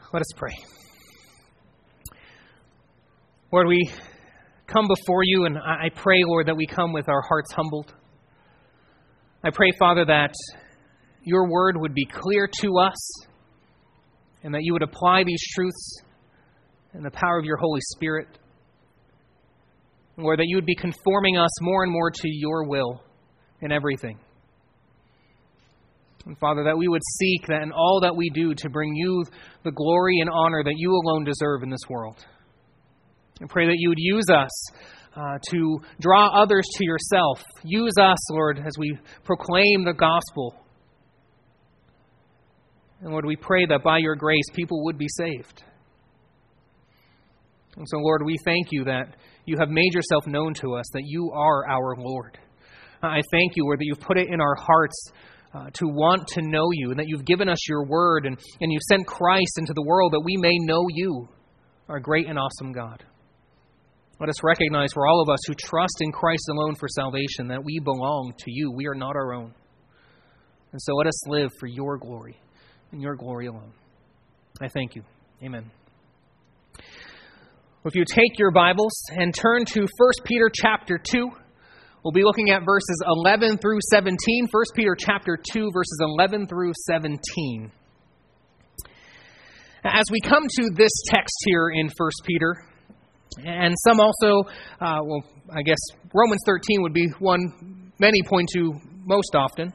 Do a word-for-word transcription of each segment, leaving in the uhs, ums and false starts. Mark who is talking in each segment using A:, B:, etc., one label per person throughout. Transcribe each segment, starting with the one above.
A: Let us pray. Lord, we come before you, and I pray, Lord, that we come with our hearts humbled. I pray, Father, that your word would be clear to us, and that you would apply these truths in the power of your Holy Spirit. Lord, that you would be conforming us more and more to your will in everything. And Father, that we would seek that in all that we do to bring you the glory and honor that you alone deserve in this world. I pray that you would use us uh, to draw others to yourself. Use us, Lord, as we proclaim the gospel. And Lord, we pray that by your grace, people would be saved. And so, Lord, we thank you that you have made yourself known to us, that you are our Lord. I thank you, Lord, that you've put it in our hearts uh, to want to know you, and that you've given us your word, and, and you've sent Christ into the world that we may know you, our great and awesome God. Let us recognize for all of us who trust in Christ alone for salvation that we belong to you. We are not our own. And so let us live for your glory and your glory alone. I thank you. Amen. If you take your Bibles and turn to First Peter chapter two, we'll be looking at verses eleven through seventeen. First Peter chapter two, verses eleven through seventeen. As we come to this text here in First Peter, and some also, uh, well, I guess Romans thirteen would be one many point to most often,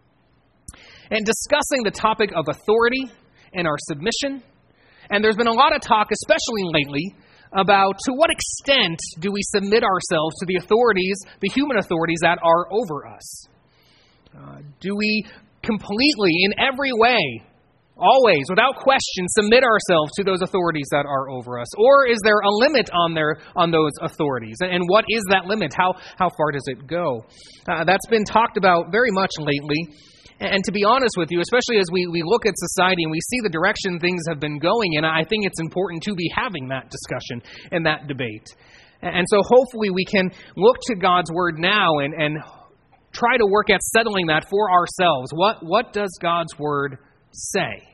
A: and discussing the topic of authority and our submission. And there's been a lot of talk, especially lately, about to what extent do we submit ourselves to the authorities, the human authorities that are over us? Uh, do we completely, in every way, always, without question, submit ourselves to those authorities that are over us? Or is there a limit on their on those authorities? And what is that limit? How, how far does it go? Uh, that's been talked about very much lately. And to be honest with you, especially as we, we look at society and we see the direction things have been going in, I think it's important to be having that discussion and that debate. And so hopefully we can look to God's word now and, and try to work at settling that for ourselves. What, what does God's word say?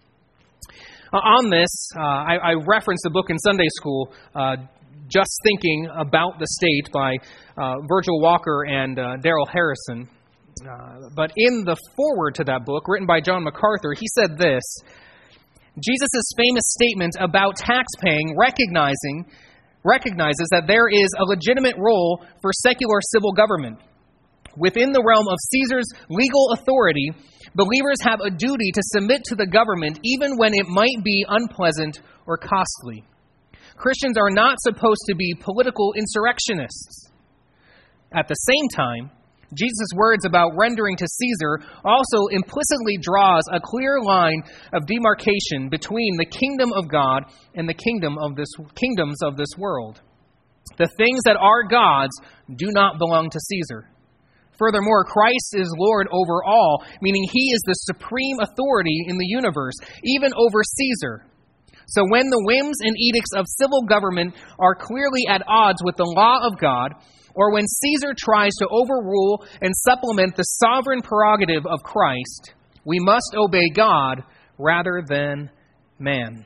A: Uh, on this, uh, I, I referenced a book in Sunday school, uh, Just Thinking About the State by uh, Virgil Walker and uh, Darrell Harrison. Uh, but in the foreword to that book, written by John MacArthur, he said this: Jesus' famous statement about tax paying recognizing, recognizes that there is a legitimate role for secular civil government. Within the realm of Caesar's legal authority, believers have a duty to submit to the government even when it might be unpleasant or costly. Christians are not supposed to be political insurrectionists. At the same time, Jesus' words about rendering to Caesar also implicitly draws a clear line of demarcation between the kingdom of God and the kingdom of this kingdoms of this world. The things that are God's do not belong to Caesar. Furthermore, Christ is Lord over all, meaning he is the supreme authority in the universe, even over Caesar. So when the whims and edicts of civil government are clearly at odds with the law of God, or when Caesar tries to overrule and supplement the sovereign prerogative of Christ, we must obey God rather than man.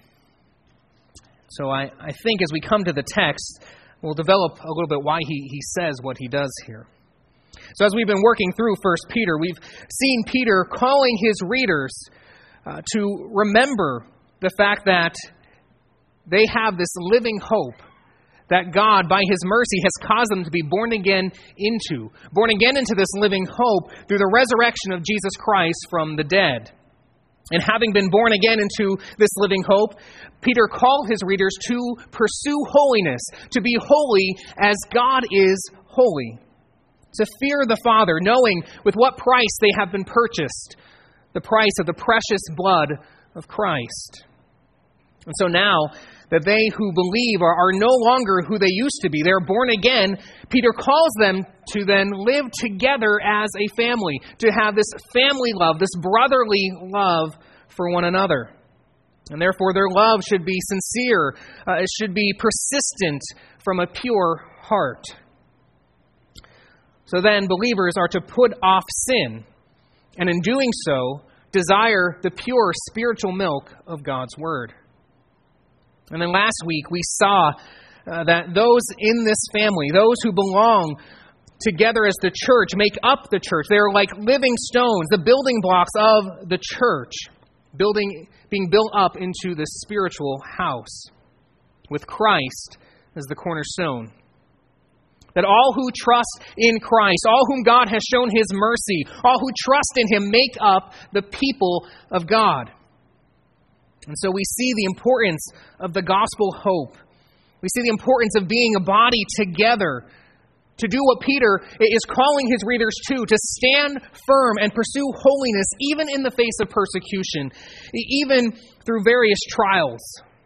A: So I, I think as we come to the text, we'll develop a little bit why he, he says what he does here. So as we've been working through First Peter, we've seen Peter calling his readers uh, to remember the fact that they have this living hope that God, by his mercy, has caused them to be born again into. Born again into this living hope through the resurrection of Jesus Christ from the dead. And having been born again into this living hope, Peter called his readers to pursue holiness, to be holy as God is holy. To fear the Father, knowing with what price they have been purchased, the price of the precious blood of Christ. And so now that they who believe are, are no longer who they used to be, they're born again, Peter calls them to then live together as a family, to have this family love, this brotherly love for one another. And therefore their love should be sincere, uh, it should be persistent from a pure heart. So then believers are to put off sin, and in doing so, desire the pure spiritual milk of God's Word. And then last week we saw uh, that those in this family, those who belong together as the church, make up the church. They are like living stones, the building blocks of the church, building, being built up into the spiritual house, with Christ as the cornerstone. That all who trust in Christ, all whom God has shown His mercy, all who trust in Him make up the people of God. And so we see the importance of the gospel hope. We see the importance of being a body together to do what Peter is calling his readers to, to stand firm and pursue holiness even in the face of persecution, even through various trials.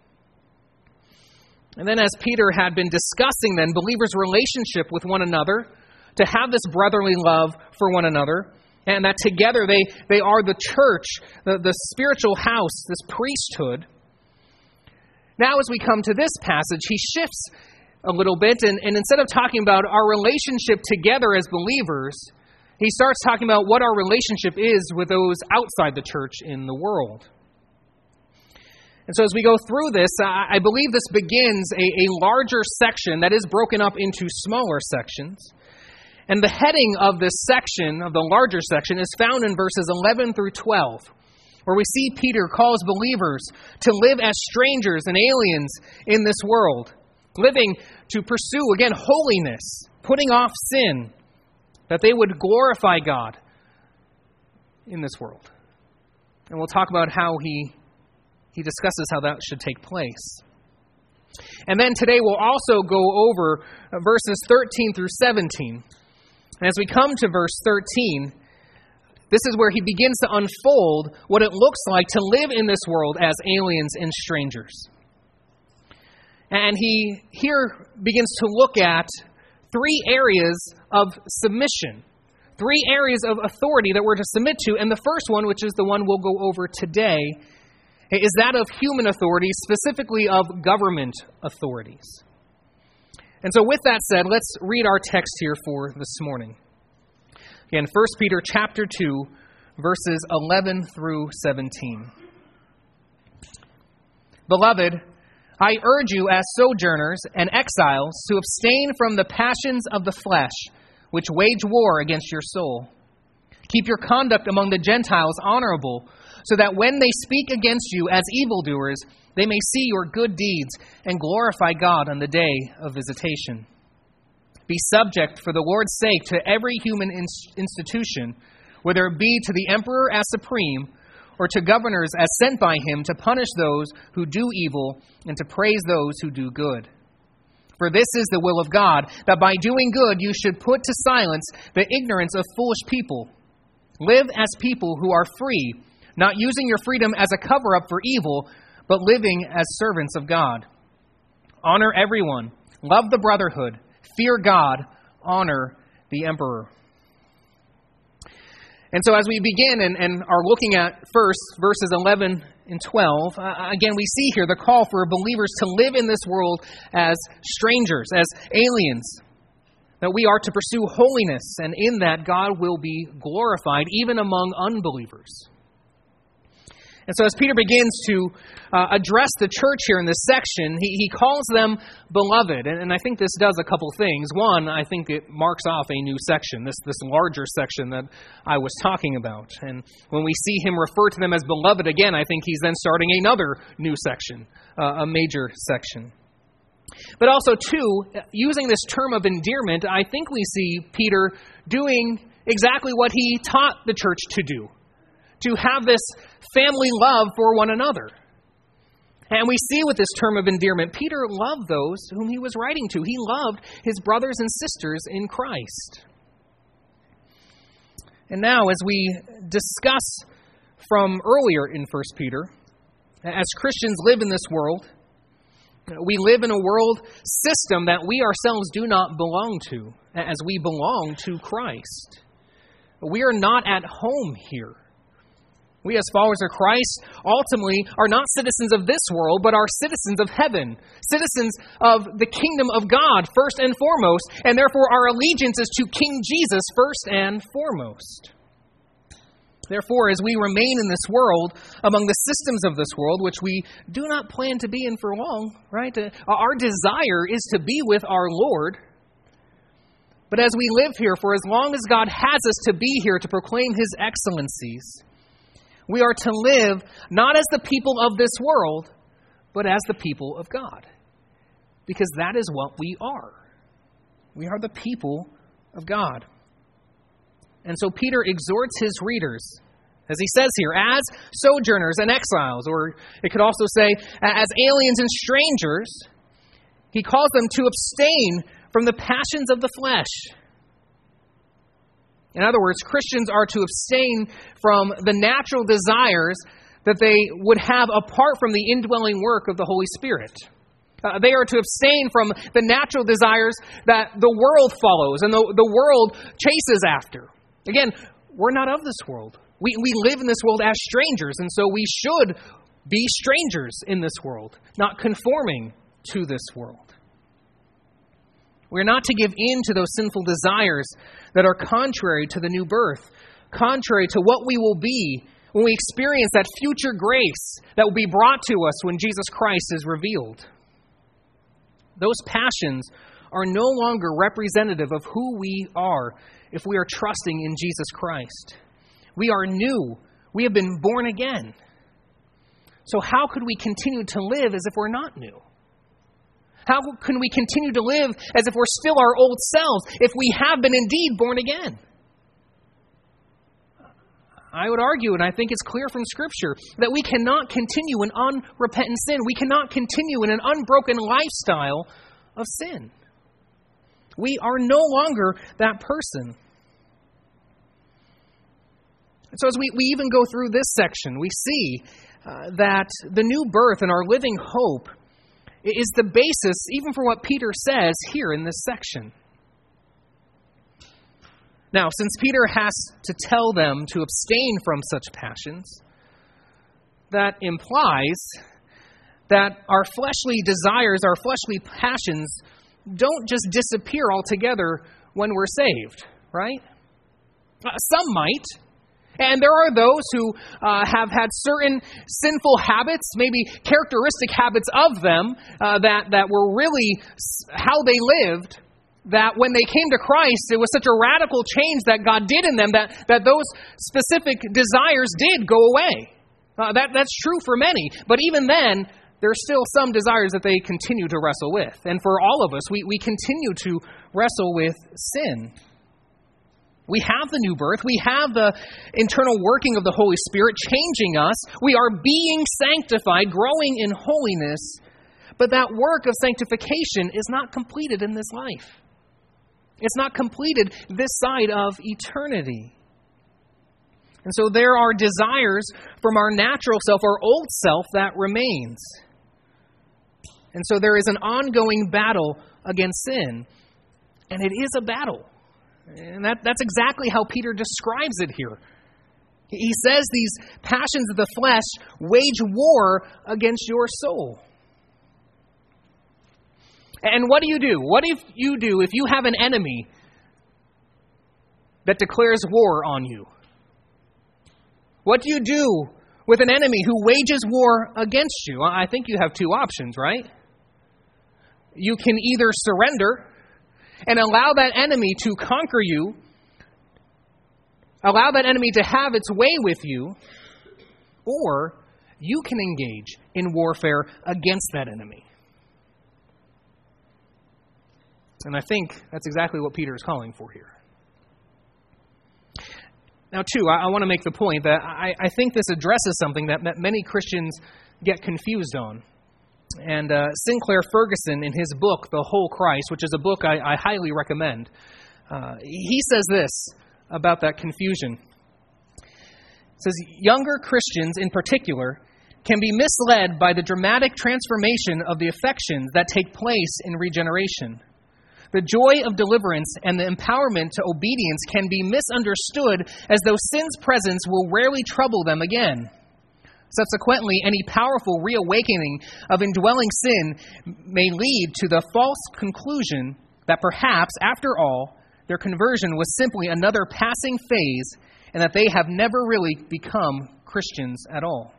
A: And then as Peter had been discussing then believers' relationship with one another, to have this brotherly love for one another, and that together they, they are the church, the, the spiritual house, this priesthood. Now as we come to this passage, he shifts a little bit, and, and instead of talking about our relationship together as believers, he starts talking about what our relationship is with those outside the church in the world. And so as we go through this, I, I believe this begins a, a larger section that is broken up into smaller sections. And the heading of this section, of the larger section, is found in verses eleven through twelve, where we see Peter calls believers to live as strangers and aliens in this world, living to pursue, again, holiness, putting off sin, that they would glorify God in this world. And we'll talk about how he, he discusses how that should take place. And then today we'll also go over verses thirteen through seventeen. And as we come to verse thirteen, this is where he begins to unfold what it looks like to live in this world as aliens and strangers. And he here begins to look at three areas of submission, three areas of authority that we're to submit to. And the first one, which is the one we'll go over today, is that of human authorities, specifically of government authorities. And so with that said, let's read our text here for this morning. Again, First Peter chapter two, verses eleven through seventeen. Beloved, I urge you as sojourners and exiles to abstain from the passions of the flesh, which wage war against your soul. Keep your conduct among the Gentiles honorable, so that when they speak against you as evildoers, they may see your good deeds and glorify God on the day of visitation. Be subject for the Lord's sake to every human institution, whether it be to the emperor as supreme, or to governors as sent by him to punish those who do evil and to praise those who do good. For this is the will of God, that by doing good you should put to silence the ignorance of foolish people. Live as people who are free, not using your freedom as a cover-up for evil, but living as servants of God. Honor everyone, love the brotherhood, fear God, honor the emperor. And so as we begin and, and are looking at first verses eleven and twelve, uh, again we see here the call for believers to live in this world as strangers, as aliens, that we are to pursue holiness, and in that God will be glorified even among unbelievers. And so as Peter begins to uh, address the church here in this section, he, he calls them beloved. And, and I think this does a couple things. One, I think it marks off a new section, this, this larger section that I was talking about. And when we see him refer to them as beloved again, I think he's then starting another new section, uh, a major section. But also, two, using this term of endearment, I think we see Peter doing exactly what he taught the church to do, to have this family love for one another. And we see with this term of endearment, Peter loved those whom he was writing to. He loved his brothers and sisters in Christ. And now, as we discuss from earlier in First Peter, as Christians live in this world, we live in a world system that we ourselves do not belong to, as we belong to Christ. We are not at home here. We as followers of Christ ultimately are not citizens of this world, but are citizens of heaven, citizens of the kingdom of God first and foremost, and therefore our allegiance is to King Jesus first and foremost. Therefore, as we remain in this world, among the systems of this world, which we do not plan to be in for long, right? Uh, our desire is to be with our Lord. But as we live here, for as long as God has us to be here to proclaim His excellencies, we are to live not as the people of this world, but as the people of God. Because that is what we are. We are the people of God. And so Peter exhorts his readers, as he says here, as sojourners and exiles, or it could also say as aliens and strangers. He calls them to abstain from the passions of the flesh. In other words, Christians are to abstain from the natural desires that they would have apart from the indwelling work of the Holy Spirit. Uh, they are to abstain from the natural desires that the world follows and the, the world chases after. Again, we're not of this world. We, we live in this world as strangers, and so we should be strangers in this world, not conforming to this world. We're not to give in to those sinful desires that are contrary to the new birth, contrary to what we will be when we experience that future grace that will be brought to us when Jesus Christ is revealed. Those passions are no longer representative of who we are if we are trusting in Jesus Christ. We are new. We have been born again. So how could we continue to live as if we're not new? How can we continue to live as if we're still our old selves if we have been indeed born again? I would argue, and I think it's clear from Scripture, that we cannot continue in unrepentant sin. We cannot continue in an unbroken lifestyle of sin. We are no longer that person. So as we, we even go through this section, we see uh, that the new birth and our living hope is the basis even for what Peter says here in this section. Now, since Peter has to tell them to abstain from such passions, that implies that our fleshly desires, our fleshly passions, don't just disappear altogether when we're saved, right? Uh, some might. And there are those who uh, have had certain sinful habits, maybe characteristic habits of them, uh, that, that were really how they lived, that when they came to Christ, it was such a radical change that God did in them that, that those specific desires did go away. Uh, that, that's true for many. But even then, there's still some desires that they continue to wrestle with. And for all of us, we, we continue to wrestle with sin. We have the new birth. We have the internal working of the Holy Spirit changing us. We are being sanctified, growing in holiness. But that work of sanctification is not completed in this life. It's not completed this side of eternity. And so there are desires from our natural self, our old self, that remains. And so there is an ongoing battle against sin. And it is a battle. And that, that's exactly how Peter describes it here. He says these passions of the flesh wage war against your soul. And what do you do? What if you do if you have an enemy that declares war on you? What do you do with an enemy who wages war against you? I think you have two options, right? You can either surrender and allow that enemy to conquer you, allow that enemy to have its way with you, or you can engage in warfare against that enemy. And I think that's exactly what Peter is calling for here. Now, too, I, I want to make the point that I, I think this addresses something that, that many Christians get confused on. And uh, Sinclair Ferguson, in his book, The Whole Christ, which is a book I, I highly recommend, uh, he says this about that confusion. It says, younger Christians in particular can be misled by the dramatic transformation of the affections that take place in regeneration. The joy of deliverance and the empowerment to obedience can be misunderstood as though sin's presence will rarely trouble them again. Subsequently, any powerful reawakening of indwelling sin may lead to the false conclusion that perhaps, after all, their conversion was simply another passing phase and that they have never really become Christians at all.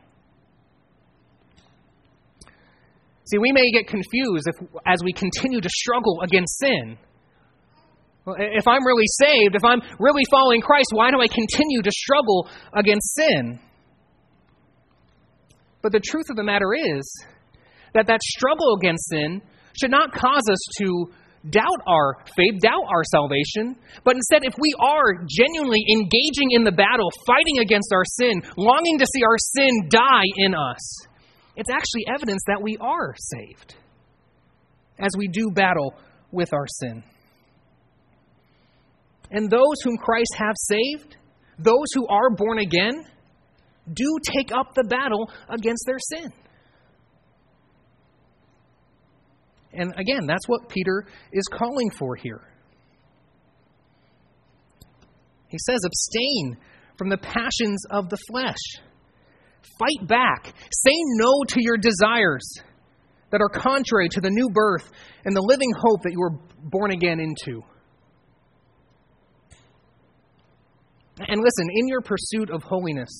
A: See, we may get confused if, as we continue to struggle against sin. If I'm really saved, if I'm really following Christ, why do I continue to struggle against sin? But the truth of the matter is that that struggle against sin should not cause us to doubt our faith, doubt our salvation. But instead, if we are genuinely engaging in the battle, fighting against our sin, longing to see our sin die in us, it's actually evidence that we are saved as we do battle with our sin. And those whom Christ have saved, those who are born again, do take up the battle against their sin. And again, that's what Peter is calling for here. He says, abstain from the passions of the flesh. Fight back. Say no to your desires that are contrary to the new birth and the living hope that you were born again into. And listen, in your pursuit of holiness,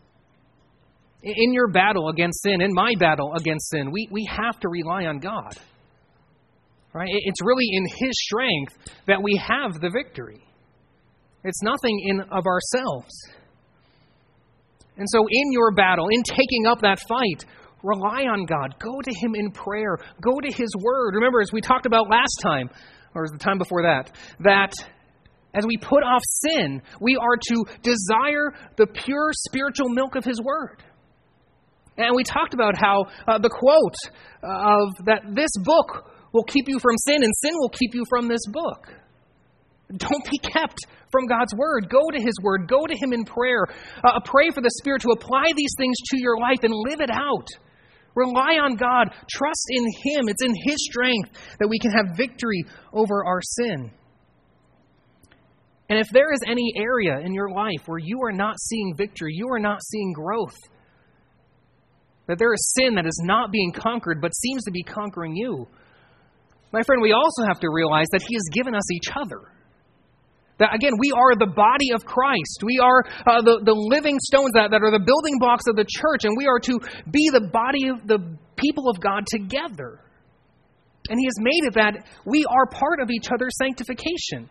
A: in your battle against sin, in my battle against sin, we, we have to rely on God. Right? It's really in His strength that we have the victory. It's nothing in of ourselves. And so in your battle, in taking up that fight, rely on God. Go to Him in prayer. Go to His Word. Remember, as we talked about last time, or the time before that, that as we put off sin, we are to desire the pure spiritual milk of His Word. And we talked about how uh, the quote of that this book will keep you from sin, and sin will keep you from this book. Don't be kept from God's Word. Go to His Word. Go to Him in prayer. Uh, pray for the Spirit to apply these things to your life and live it out. Rely on God. Trust in Him. It's in His strength that we can have victory over our sin. And if there is any area in your life where you are not seeing victory, you are not seeing growth, that there is sin that is not being conquered but seems to be conquering you, my friend, we also have to realize that He has given us each other. That, again, we are the body of Christ. We are uh, the, the living stones that, that are the building blocks of the church, and we are to be the body of the people of God together. And He has made it that we are part of each other's sanctification.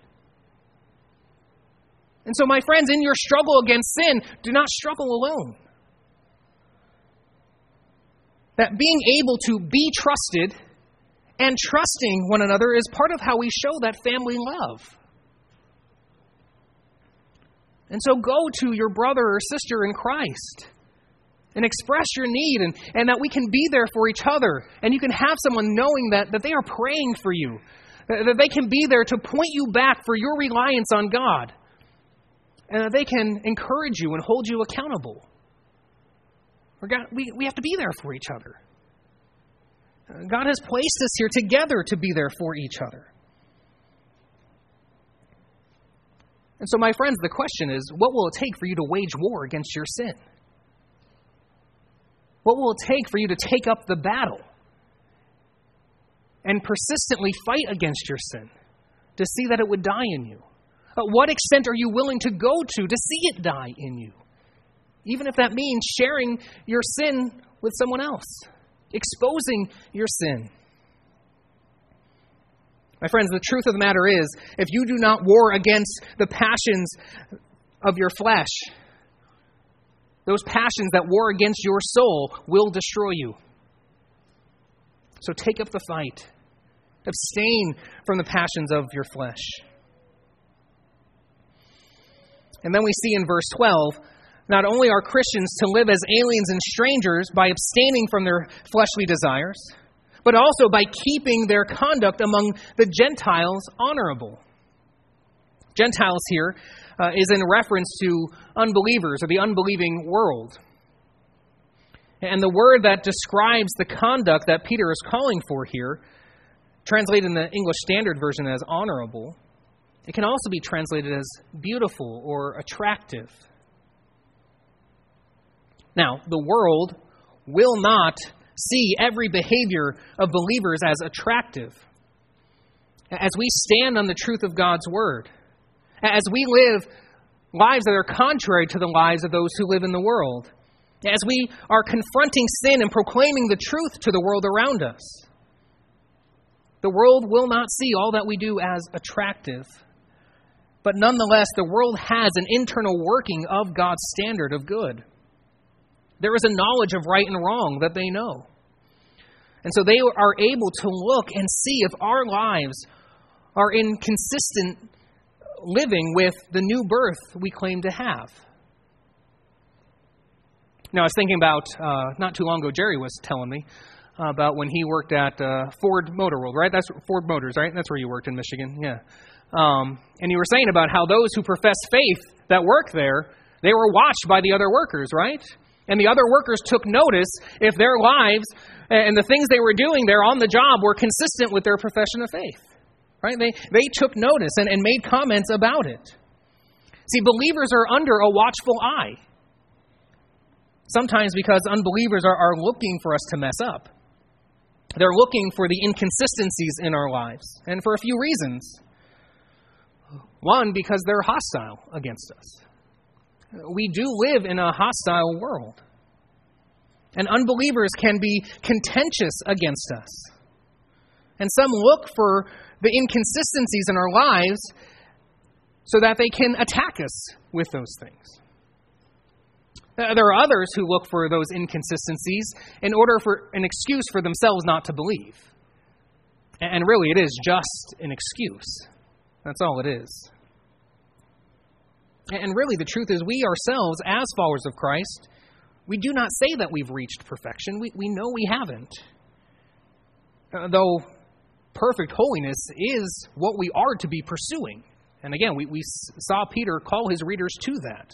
A: And so, my friends, in your struggle against sin, do not struggle alone. That being able to be trusted and trusting one another is part of how we show that family love. And so go to your brother or sister in Christ and express your need, and, and that we can be there for each other. And you can have someone knowing that, that they are praying for you, that, that they can be there to point you back for your reliance on God, and that they can encourage you and hold you accountable. We, we have to be there for each other. God has placed us here together to be there for each other. And so, my friends, the question is, what will it take for you to wage war against your sin? What will it take for you to take up the battle and persistently fight against your sin to see that it would die in you? At what extent are you willing to go to to see it die in you? Even if that means sharing your sin with someone else, exposing your sin. My friends, the truth of the matter is, if you do not war against the passions of your flesh, those passions that war against your soul will destroy you. So take up the fight. Abstain from the passions of your flesh. And then we see in verse twelve, not only are Christians to live as aliens and strangers by abstaining from their fleshly desires, but also by keeping their conduct among the Gentiles honorable. Gentiles here uh, is in reference to unbelievers or the unbelieving world. And the word that describes the conduct that Peter is calling for here, translated in the English Standard Version as honorable, it can also be translated as beautiful or attractive. Now, the world will not see every behavior of believers as attractive. As we stand on the truth of God's Word, as we live lives that are contrary to the lives of those who live in the world. As we are confronting sin and proclaiming the truth to the world around us, the world will not see all that we do as attractive. But nonetheless, the world has an internal working of God's standard of good. There is a knowledge of right and wrong that they know. And so they are able to look and see if our lives are in consistent living with the new birth we claim to have. Now, I was thinking about, uh, not too long ago, Jerry was telling me about when he worked at uh, Ford Motor World, right? That's Ford Motors, right? That's where you worked in Michigan, yeah. Um, and you were saying about how those who profess faith that work there, they were watched by the other workers, right? And the other workers took notice if their lives and the things they were doing there on the job were consistent with their profession of faith, right? They they took notice and, and made comments about it. See, believers are under a watchful eye. Sometimes because unbelievers are, are looking for us to mess up. They're looking for the inconsistencies in our lives, and for a few reasons. One, because they're hostile against us. We do live in a hostile world. And unbelievers can be contentious against us. And some look for the inconsistencies in our lives so that they can attack us with those things. There are others who look for those inconsistencies in order for an excuse for themselves not to believe. And really, it is just an excuse. That's all it is. And really, the truth is, we ourselves, as followers of Christ, we do not say that we've reached perfection. We, we know we haven't. Uh, though perfect holiness is what we are to be pursuing. And again, we, we saw Peter call his readers to that.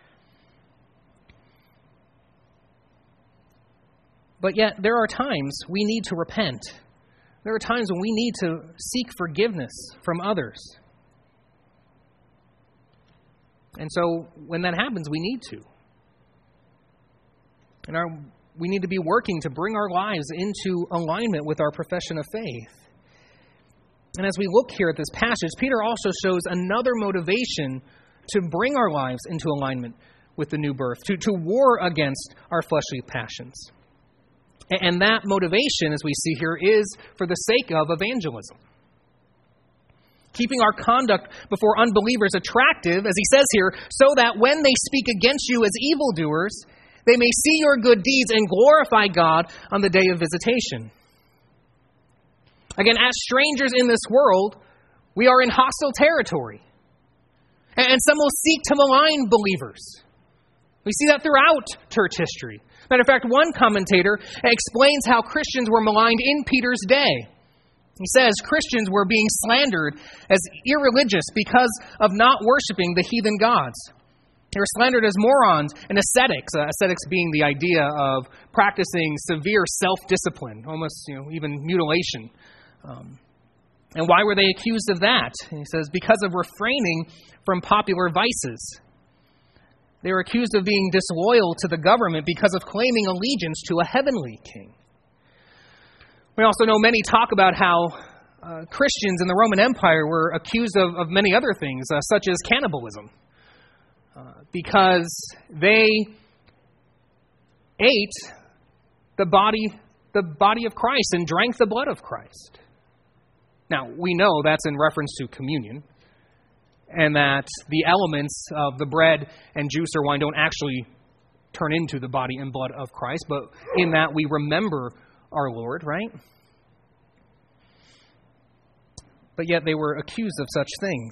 A: But yet, there are times we need to repent. There are times when we need to seek forgiveness from others. And so, when that happens, we need to. And our, we need to be working to bring our lives into alignment with our profession of faith. And as we look here at this passage, Peter also shows another motivation to bring our lives into alignment with the new birth, to, to war against our fleshly passions. And that motivation, as we see here, is for the sake of evangelism. Keeping our conduct before unbelievers attractive, as he says here, so that when they speak against you as evildoers, they may see your good deeds and glorify God on the day of visitation. Again, as strangers in this world, we are in hostile territory. And some will seek to malign believers. We see that throughout church history. Matter of fact, one commentator explains how Christians were maligned in Peter's day. He says Christians were being slandered as irreligious because of not worshiping the heathen gods. They were slandered as morons and ascetics, uh, ascetics being the idea of practicing severe self-discipline, almost you know even mutilation. Um, and why were they accused of that? And he says because of refraining from popular vices. They were accused of being disloyal to the government because of claiming allegiance to a heavenly king. We also know many talk about how uh, Christians in the Roman Empire were accused of, of many other things, uh, such as cannibalism, uh, because they ate the body, the body of Christ and drank the blood of Christ. Now, we know that's in reference to communion, and that the elements of the bread and juice or wine don't actually turn into the body and blood of Christ, but in that we remember our Lord, right? But yet they were accused of such things.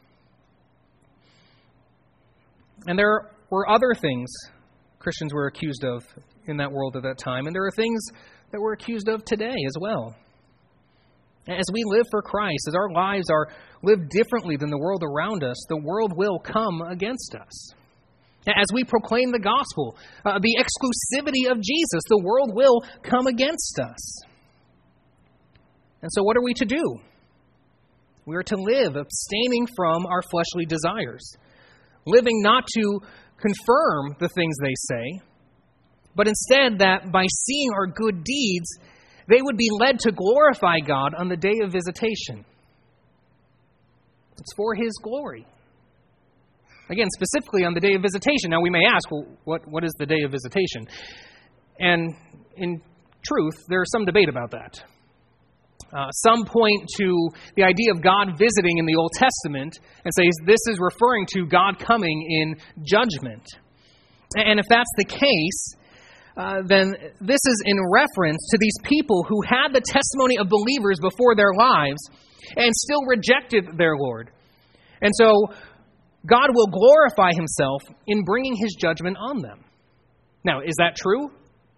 A: And there were other things Christians were accused of in that world at that time, and there are things that we're accused of today as well. As we live for Christ, as our lives are lived differently than the world around us, the world will come against us. As we proclaim the gospel, uh, the exclusivity of Jesus, the world will come against us. And so what are we to do? We are to live abstaining from our fleshly desires, living not to confirm the things they say, but instead that by seeing our good deeds, they would be led to glorify God on the day of visitation. It's for His glory. Again, specifically on the day of visitation. Now we may ask, well, what, what is the day of visitation? And in truth, there is some debate about that. Uh, some point to the idea of God visiting in the Old Testament and say this is referring to God coming in judgment. And if that's the case, uh, then this is in reference to these people who had the testimony of believers before their lives and still rejected their Lord. And so God will glorify himself in bringing his judgment on them. Now, is that true?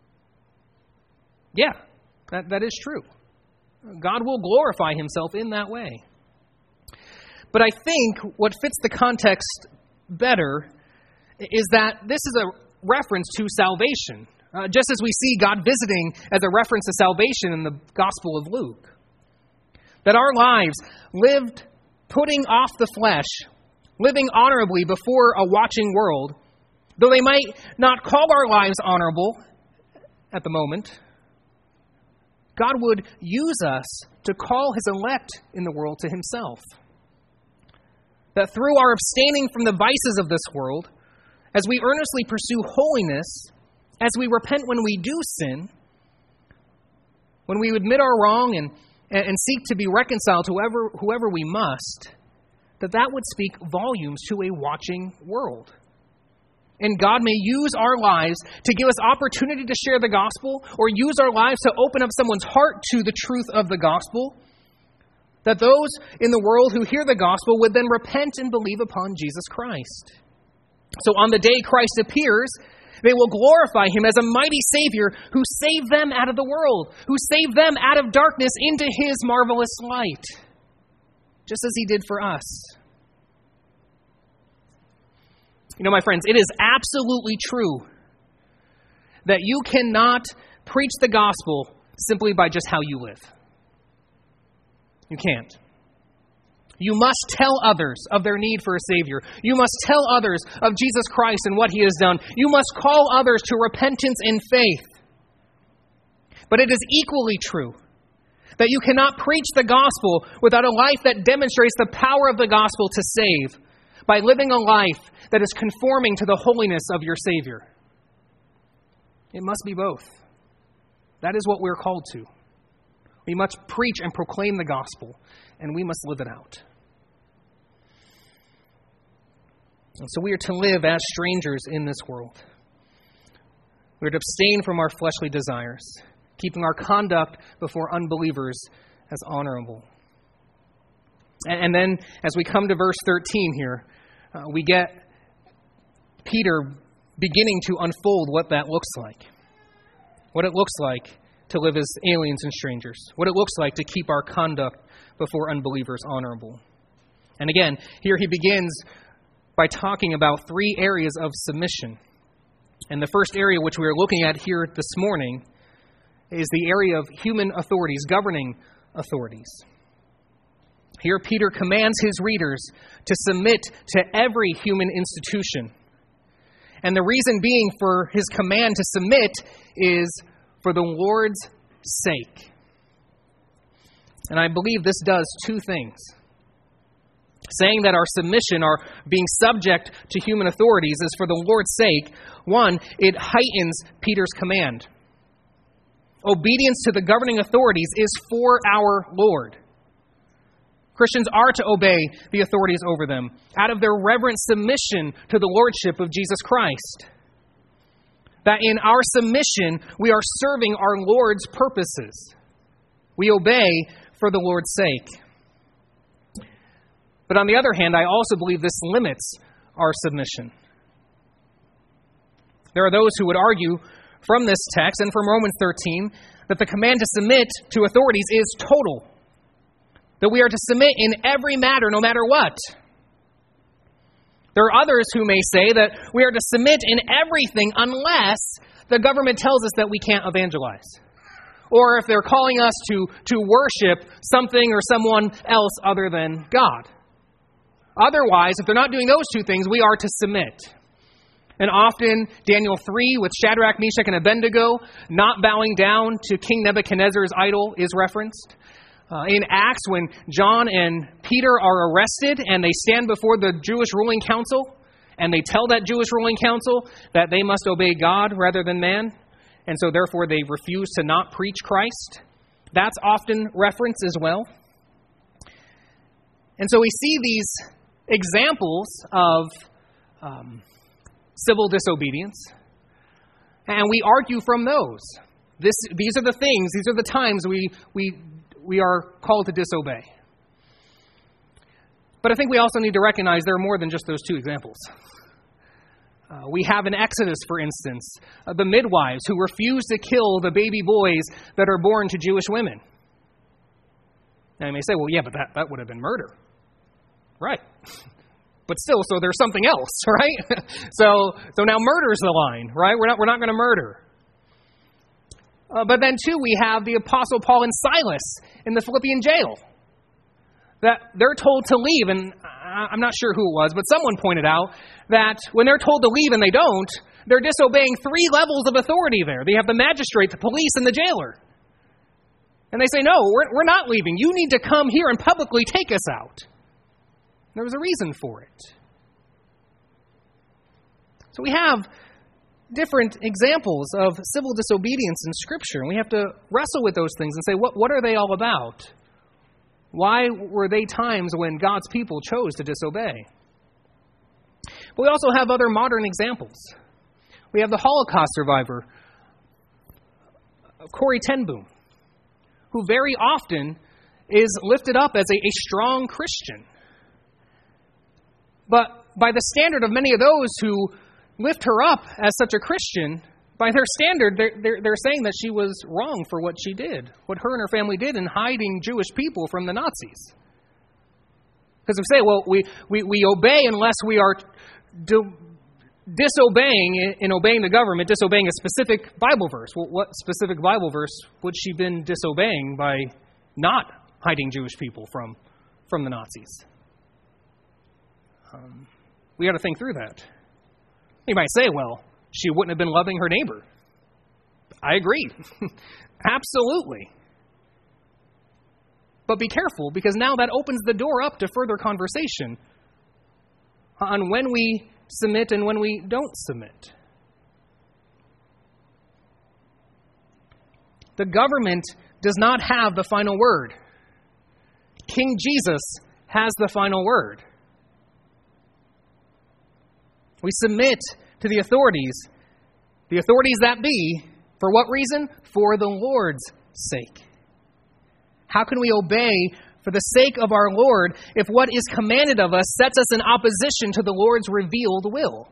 A: Yeah, that, that is true. God will glorify himself in that way. But I think what fits the context better is that this is a reference to salvation, uh, just as we see God visiting as a reference to salvation in the Gospel of Luke. That our lives lived putting off the flesh, living honorably before a watching world, though they might not call our lives honorable at the moment, God would use us to call his elect in the world to himself. That through our abstaining from the vices of this world, as we earnestly pursue holiness, as we repent when we do sin, when we admit our wrong and, and seek to be reconciled to whoever, whoever we must, that that would speak volumes to a watching world. And God may use our lives to give us opportunity to share the gospel, or use our lives to open up someone's heart to the truth of the gospel, that those in the world who hear the gospel would then repent and believe upon Jesus Christ. So on the day Christ appears, they will glorify him as a mighty Savior who saved them out of the world, who saved them out of darkness into his marvelous light, just as he did for us. You know, my friends, it is absolutely true that you cannot preach the gospel simply by just how you live. You can't. You must tell others of their need for a Savior. You must tell others of Jesus Christ and what he has done. You must call others to repentance and faith. But it is equally true that you cannot preach the gospel without a life that demonstrates the power of the gospel to save, by living a life that is conforming to the holiness of your Savior. It must be both. That is what we're called to. We must preach and proclaim the gospel, and we must live it out. And so we are to live as strangers in this world. We are to abstain from our fleshly desires, keeping our conduct before unbelievers as honorable. And then, as we come to verse thirteen here, uh, we get Peter beginning to unfold what that looks like. What it looks like to live as aliens and strangers. What it looks like to keep our conduct before unbelievers honorable. And again, here he begins by talking about three areas of submission. And the first area which we are looking at here this morning is the area of human authorities, governing authorities. Here Peter commands his readers to submit to every human institution. And the reason being for his command to submit is for the Lord's sake. And I believe this does two things. Saying that our submission, our being subject to human authorities is for the Lord's sake. One, it heightens Peter's command. Obedience to the governing authorities is for our Lord. Christians are to obey the authorities over them out of their reverent submission to the lordship of Jesus Christ. That in our submission, we are serving our Lord's purposes. We obey for the Lord's sake. But on the other hand, I also believe this limits our submission. There are those who would argue from this text and from Romans thirteen that the command to submit to authorities is total. That we are to submit in every matter, no matter what. There are others who may say that we are to submit in everything unless the government tells us that we can't evangelize. Or if they're calling us to, to worship something or someone else other than God. Otherwise, if they're not doing those two things, we are to submit. And often, Daniel three, with Shadrach, Meshach, and Abednego not bowing down to King Nebuchadnezzar's idol is referenced. Uh, in Acts, when John and Peter are arrested and they stand before the Jewish ruling council, and they tell that Jewish ruling council that they must obey God rather than man, and so therefore they refuse to not preach Christ. That's often referenced as well. And so we see these examples of um, civil disobedience, and we argue from those. This, these are the things, these are the times we, we, we are called to disobey. But I think we also need to recognize there are more than just those two examples. Uh, we have in Exodus, for instance, uh, the midwives who refuse to kill the baby boys that are born to Jewish women. Now you may say, well, yeah, but that, that would have been murder. Right. But still, so there's something else, right? so so now murder's the line, right? We're not, we're not going to murder. Uh, but then, too, we have the Apostle Paul and Silas in the Philippian jail. That they're told to leave, and I'm not sure who it was, but someone pointed out that when they're told to leave and they don't, they're disobeying three levels of authority there. They have the magistrate, the police, and the jailer. And they say, no, we're, we're not leaving. You need to come here and publicly take us out. There was a reason for it. So we have different examples of civil disobedience in Scripture, and we have to wrestle with those things and say, what, what are they all about? Why were they times when God's people chose to disobey? But we also have other modern examples. We have the Holocaust survivor, Corrie ten Boom, who very often is lifted up as a, a strong Christian. But by the standard of many of those who lift her up as such a Christian, by their standard, they're, they're, they're saying that she was wrong for what she did, what her and her family did in hiding Jewish people from the Nazis. Because we say, well, we, we, we obey unless we are do, disobeying in obeying the government, disobeying a specific Bible verse. Well, what specific Bible verse would she have been disobeying by not hiding Jewish people from, from the Nazis? Um, we got to think through that. You might say, well, she wouldn't have been loving her neighbor. I agree. Absolutely. But be careful, because now that opens the door up to further conversation on when we submit and when we don't submit. The government does not have the final word. King Jesus has the final word. We submit to the authorities, the authorities that be, for what reason? For the Lord's sake. How can we obey for the sake of our Lord if what is commanded of us sets us in opposition to the Lord's revealed will?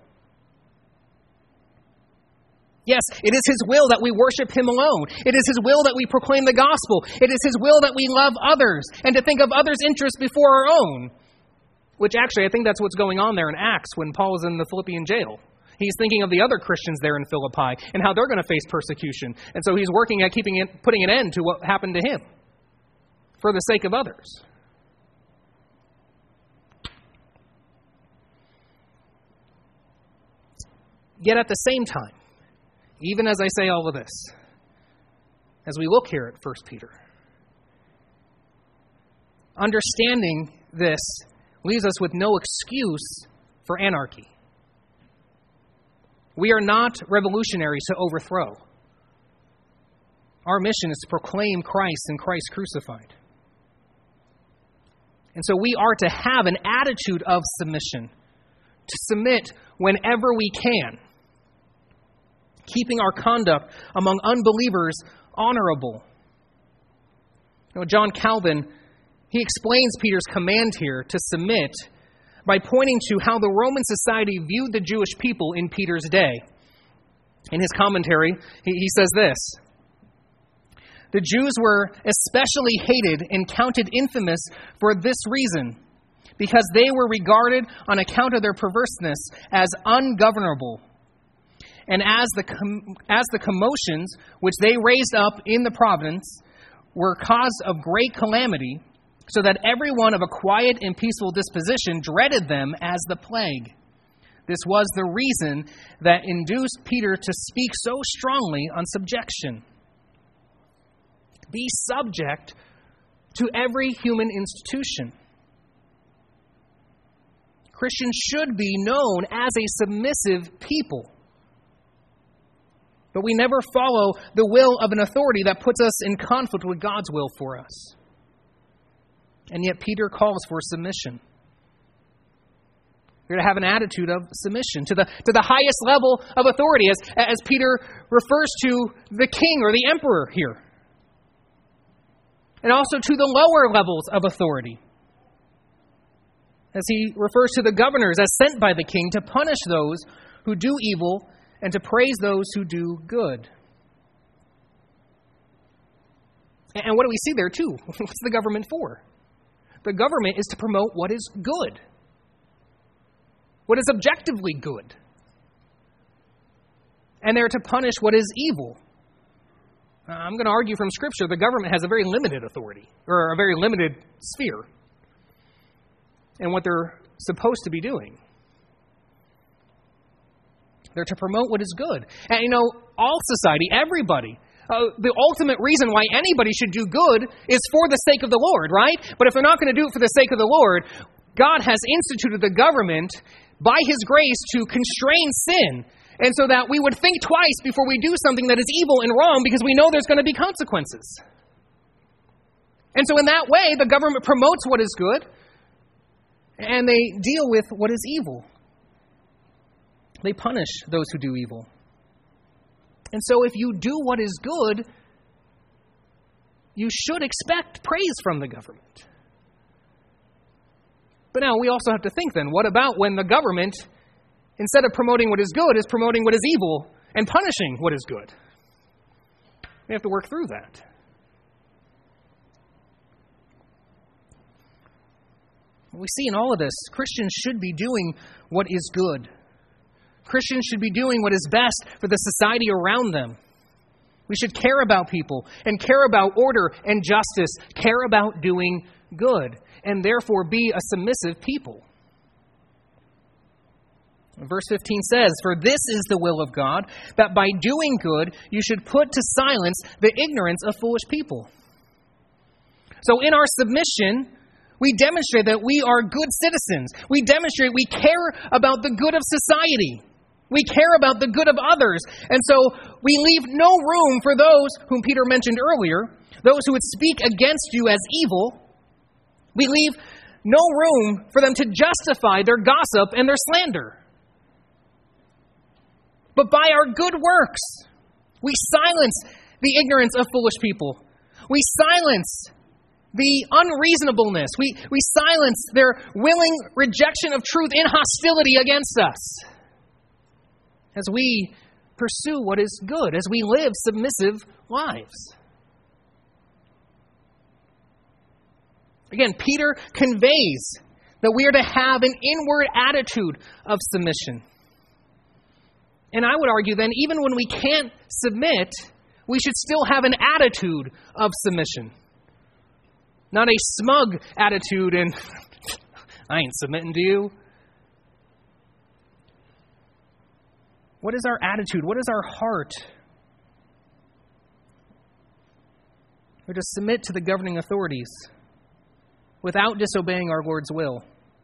A: Yes, it is His will that we worship Him alone. It is His will that we proclaim the gospel. It is His will that we love others and to think of others' interests before our own. Which actually, I think that's what's going on there in Acts when Paul is in the Philippian jail. He's thinking of the other Christians there in Philippi and how they're going to face persecution. And so he's working at keeping it, putting an end to what happened to him for the sake of others. Yet at the same time, even as I say all of this, as we look here at First Peter, understanding this leaves us with no excuse for anarchy. We are not revolutionaries to overthrow. Our mission is to proclaim Christ and Christ crucified. And so we are to have an attitude of submission, to submit whenever we can, keeping our conduct among unbelievers honorable. You know, John Calvin, he explains Peter's command here to submit by pointing to how the Roman society viewed the Jewish people in Peter's day. In his commentary, he, he says this: the Jews were especially hated and counted infamous for this reason, because they were regarded on account of their perverseness as ungovernable, and as the com- as the commotions which they raised up in the province were cause of great calamity, so that everyone of a quiet and peaceful disposition dreaded them as the plague. This was the reason that induced Peter to speak so strongly on subjection. Be subject to every human institution. Christians should be known as a submissive people. But we never follow the will of an authority that puts us in conflict with God's will for us. And yet Peter calls for submission. We're to have an attitude of submission to the, to the highest level of authority, as, as Peter refers to the king or the emperor here. And also to the lower levels of authority, as he refers to the governors as sent by the king to punish those who do evil and to praise those who do good. And what do we see there too? What's the government for? The government is to promote what is good, what is objectively good. And they're to punish what is evil. I'm going to argue from Scripture the government has a very limited authority, or a very limited sphere, in what they're supposed to be doing. They're to promote what is good. And you know, all society, everybody, uh, the ultimate reason why anybody should do good is for the sake of the Lord, right? But if they're not going to do it for the sake of the Lord, God has instituted the government by His grace to constrain sin, and so that we would think twice before we do something that is evil and wrong, because we know there's going to be consequences. And so in that way, the government promotes what is good, and they deal with what is evil. They punish those who do evil. And so if you do what is good, you should expect praise from the government. But now we also have to think then, what about when the government, instead of promoting what is good, is promoting what is evil and punishing what is good? We have to work through that. We see in all of this, Christians should be doing what is good. Christians should be doing what is best for the society around them. We should care about people and care about order and justice, care about doing good, and therefore be a submissive people. Verse fifteen says, "For this is the will of God, that by doing good you should put to silence the ignorance of foolish people." So in our submission, we demonstrate that we are good citizens. We demonstrate we care about the good of society. We care about the good of others. And so we leave no room for those whom Peter mentioned earlier, those who would speak against you as evil. We leave no room for them to justify their gossip and their slander. But by our good works, we silence the ignorance of foolish people. We silence the unreasonableness. We, we silence their willing rejection of truth in hostility against us, as we pursue what is good, as we live submissive lives. Again, Peter conveys that we are to have an inward attitude of submission. And I would argue then, even when we can't submit, we should still have an attitude of submission. Not a smug attitude and, I ain't submitting to you. What is our attitude? What is our heart? We're to submit to the governing authorities without disobeying our Lord's will.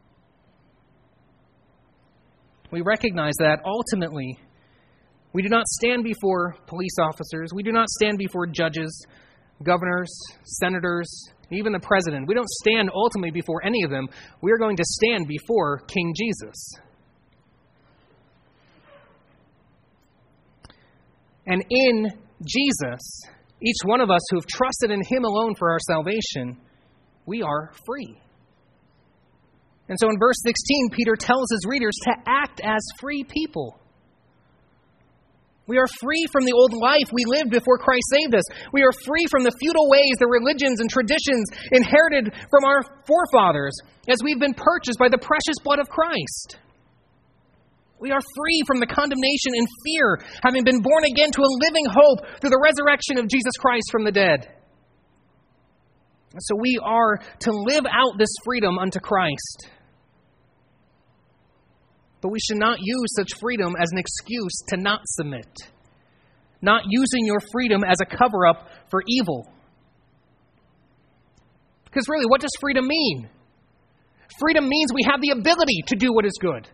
A: We recognize that ultimately we do not stand before police officers. We do not stand before judges, governors, senators, even the president. We don't stand ultimately before any of them. We are going to stand before King Jesus. And in Jesus, each one of us who have trusted in Him alone for our salvation, we are free. And so in verse sixteen, Peter tells his readers to act as free people. We are free from the old life we lived before Christ saved us. We are free from the futile ways, the religions and traditions inherited from our forefathers, as we've been purchased by the precious blood of Christ. We are free from the condemnation and fear, having been born again to a living hope through the resurrection of Jesus Christ from the dead. So we are to live out this freedom unto Christ. But we should not use such freedom as an excuse to not submit. Not using your freedom as a cover-up for evil. Because really, what does freedom mean? Freedom means we have the ability to do what is good.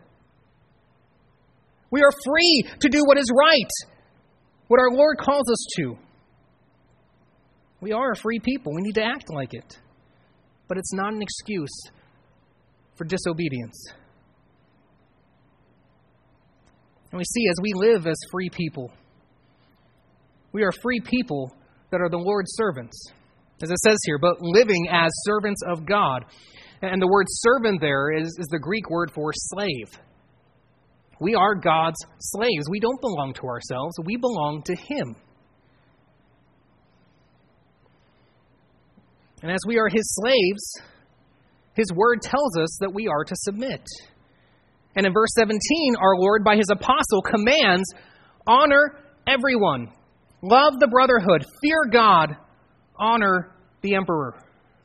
A: We are free to do what is right, what our Lord calls us to. We are a free people. We need to act like it. But it's not an excuse for disobedience. And we see as we live as free people, we are free people that are the Lord's servants. As it says here, but living as servants of God. And the word servant there is, is the Greek word for slave. We are God's slaves. We don't belong to ourselves. We belong to Him. And as we are His slaves, His word tells us that we are to submit. And in verse seventeen, our Lord, by His apostle, commands, honor everyone, love the brotherhood, fear God, honor the emperor.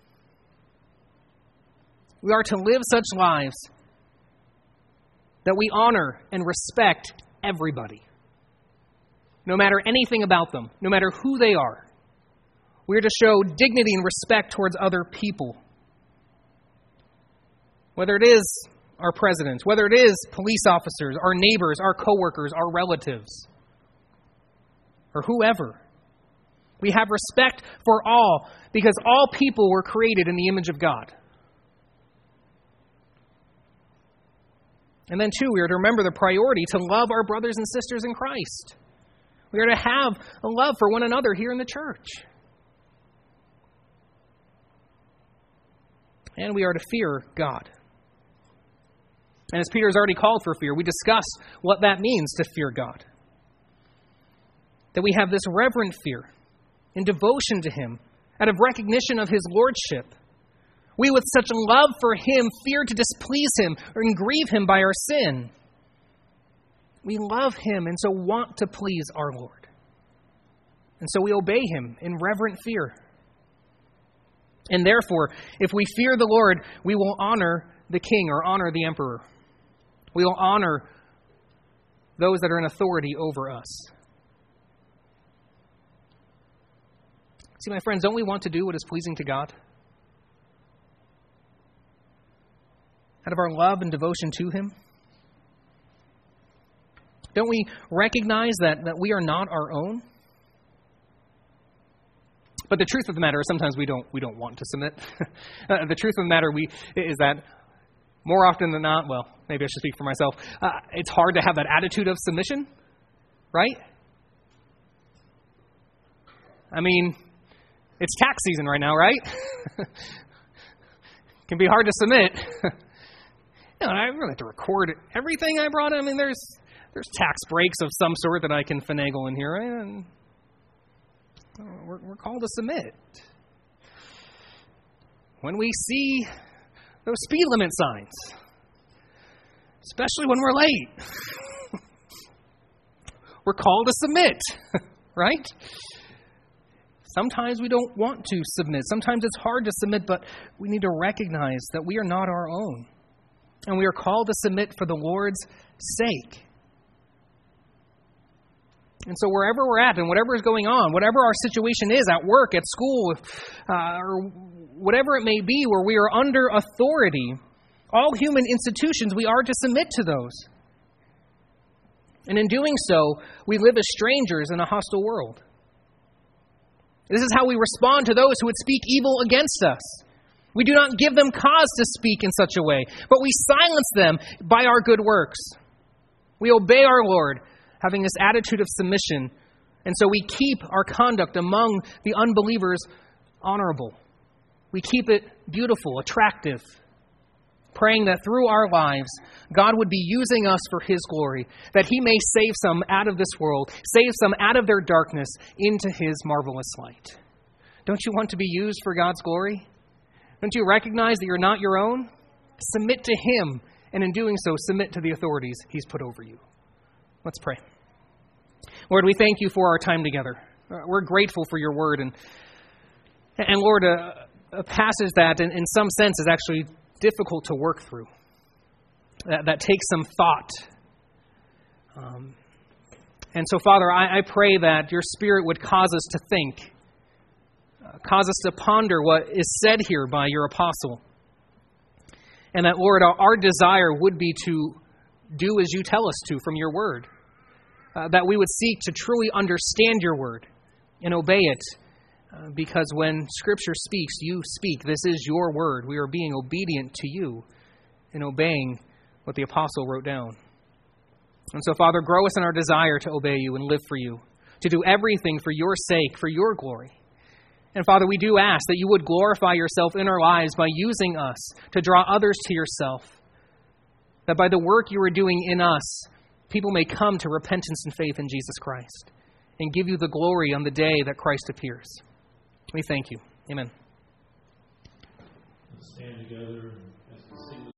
A: We are to live such lives that we honor and respect everybody, no matter anything about them, no matter who they are. We are to show dignity and respect towards other people. Whether it is our president, whether it is police officers, our neighbors, our coworkers, our relatives, or whoever. We have respect for all because all people were created in the image of God. And then, too, we are to remember the priority to love our brothers and sisters in Christ. We are to have a love for one another here in the church. And we are to fear God. And as Peter has already called for fear, we discuss what that means to fear God. That we have this reverent fear in devotion to Him, out of recognition of His lordship. We, with such love for Him, fear to displease Him or grieve Him by our sin. We love Him and so want to please our Lord. And so we obey Him in reverent fear. And therefore, if we fear the Lord, we will honor the king or honor the emperor. We will honor those that are in authority over us. See, my friends, don't we want to do what is pleasing to God? Out of our love and devotion to Him? Don't we recognize that, that we are not our own? But the truth of the matter is sometimes we don't we don't want to submit. uh, the truth of the matter we is that more often than not, well, maybe I should speak for myself, uh, it's hard to have that attitude of submission, right? I mean, it's tax season right now, right? It can be hard to submit. You know, I really have to record everything I brought. I mean, there's there's tax breaks of some sort that I can finagle in here, right? And we're, we're called to submit. When we see those speed limit signs, especially when we're late, we're called to submit, right? Sometimes we don't want to submit. Sometimes it's hard to submit, but we need to recognize that we are not our own. And we are called to submit for the Lord's sake. And so wherever we're at and whatever is going on, whatever our situation is at work, at school, uh, or whatever it may be where we are under authority, all human institutions, we are to submit to those. And in doing so, we live as strangers in a hostile world. This is how we respond to those who would speak evil against us. We do not give them cause to speak in such a way, but we silence them by our good works. We obey our Lord, having this attitude of submission, and so we keep our conduct among the unbelievers honorable. We keep it beautiful, attractive, praying that through our lives, God would be using us for His glory, that He may save some out of this world, save some out of their darkness into His marvelous light. Don't you want to be used for God's glory? Don't you recognize that you're not your own? Submit to Him, and in doing so, submit to the authorities He's put over you. Let's pray. Lord, we thank You for our time together. We're grateful for Your word, and, and Lord, a, a passage that in, in some sense is actually difficult to work through, that, that takes some thought. Um, and so, Father, I, I pray that Your Spirit would cause us to think, uh, cause us to ponder what is said here by Your apostle. And that, Lord, our, our desire would be to do as you tell us to from your word. Uh, that we would seek to truly understand your word and obey it. Uh, because when Scripture speaks, you speak. This is your word. We are being obedient to you in obeying what the apostle wrote down. And so, Father, grow us in our desire to obey you and live for you, to do everything for your sake, for your glory. And Father, we do ask that you would glorify yourself in our lives by using us to draw others to yourself. That by the work you are doing in us, people may come to repentance and faith in Jesus Christ and give you the glory on the day that Christ appears. We thank you. Amen.
B: Let's stand together.